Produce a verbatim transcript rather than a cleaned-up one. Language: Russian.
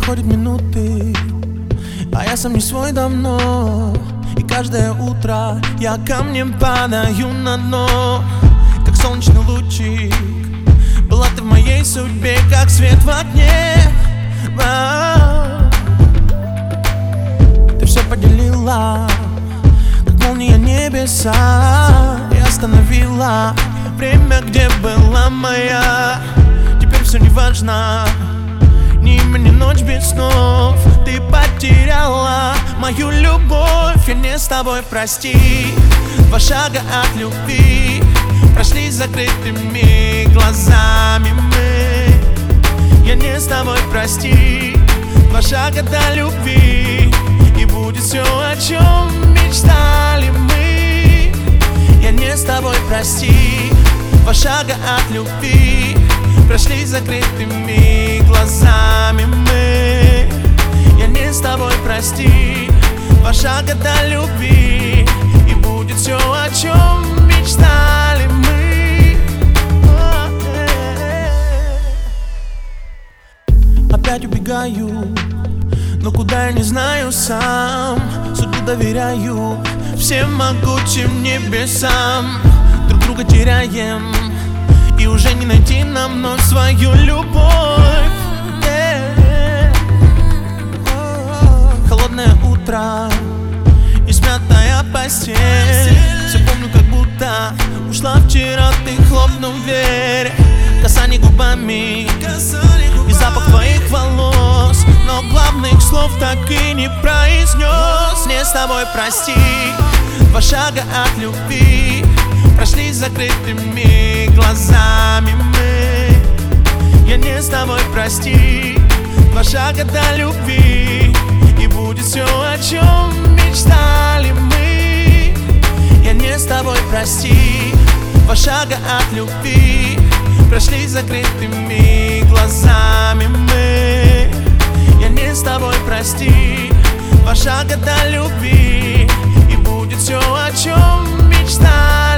проходят минуты, а я сам не свой давно. И каждое утро я камнем падаю на дно. Как солнечный лучик была ты в моей судьбе, как свет в окне. Ты все поделила, как молния небеса, и остановила время, где была моя. Теперь все не важно, ни имя, ни ночь без снов. Ты потеряла мою любовь, я не с тобой, прости. Два шага от любви прошли закрытыми глазами мы. Я не с тобой, прости. Два шага до любви, и будет все, о чем мечтали мы. Я не с тобой, прости. Два шага от любви прошли закрытыми глазами мы. Я не с тобой, прости. Два шага до любви, и будет все, о чем мечтали мы. Опять убегаю, но куда я не знаю сам. Судьбу доверяю всем могучим небесам. Друг друга теряем, и уже не найти нам вновь свою любовь. Yeah. Холодное утро и смятая постель. Все помню, как будто ушла вчера ты, хлопнув дверь. Касание губами и запах твоих волос, но главных слов так и не произнес. Не с тобой, прости. Два шага от любви прошли закрытыми глазами мы. Я не с тобой, прости. Два шага до любви, и будет все, о чем мечтали мы. Я не с тобой, прости. Два шага от любви прошли закрытыми глазами мы. Я не с тобой, прости. Два шага до любви, и будет все, о чем мечтали.